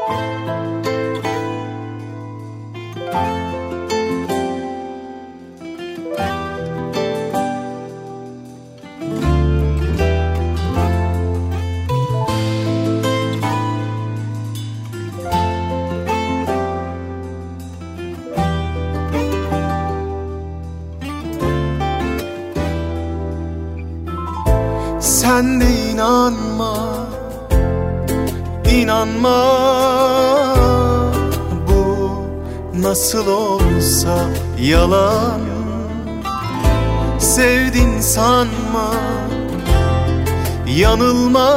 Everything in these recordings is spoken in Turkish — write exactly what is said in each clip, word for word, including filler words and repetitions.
Sen de inanma, inanma, bu nasıl olsa yalan. Sevdin sanma, yanılma,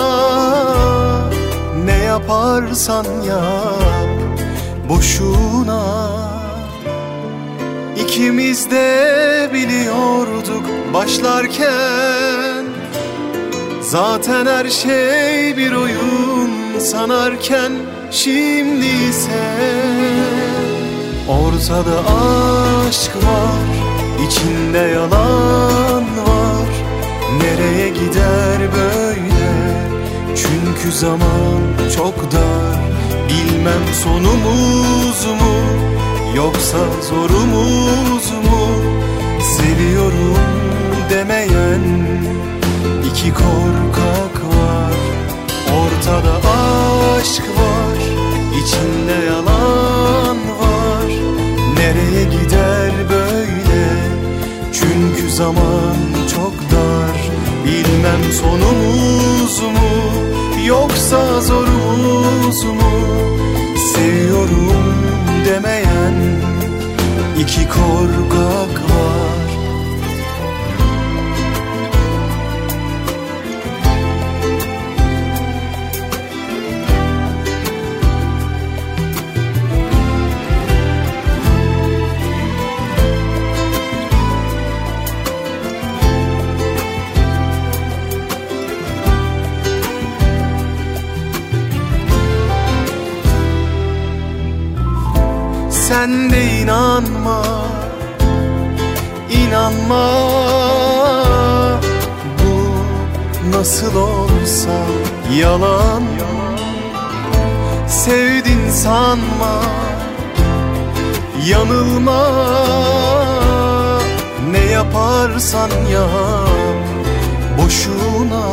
ne yaparsan yap boşuna. İkimiz de biliyorduk başlarken, zaten her şey bir oyun sanarken, şimdi ise ortada aşk var, içinde yalan var. Nereye gider böyle? Çünkü zaman çok dar. Bilmem sonumuz mu, yoksa zorumuz mu? Seviyorum demeyen İki korkak var, ortada aşk var, içinde yalan var. Nereye gider böyle? Çünkü zaman çok dar. Bilmem sonumuz mu, yoksa zorumuz mu? Seviyorum demeyen iki korkak var. Sen de inanma, inanma, bu nasıl olsa yalan. Sevdin sanma, yanılma, ne yaparsan yap boşuna.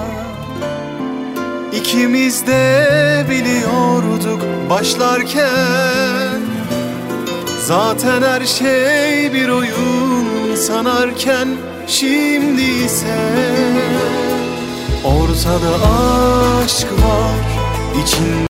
İkimiz de biliyorduk başlarken, zaten her şey bir oyun sanarken, şimdi ise ortada aşk var, içinde